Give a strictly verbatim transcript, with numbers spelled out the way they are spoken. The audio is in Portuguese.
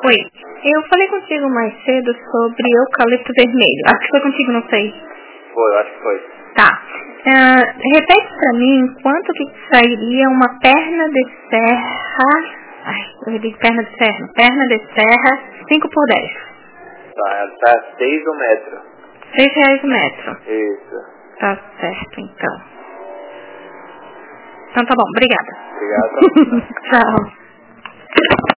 Oi, eu falei contigo mais cedo sobre eucalipto vermelho. Acho que foi contigo, não sei. Foi, eu acho que foi. Tá. Uh, repete pra mim quanto que sairia uma perna de serra... Ai, eu digo perna de serra. Perna de serra, cinco por dez. Tá, ela tá seis o metro. seis reais o metro. Isso. Tá certo, então. Então tá bom, obrigada. Obrigado. Tchau.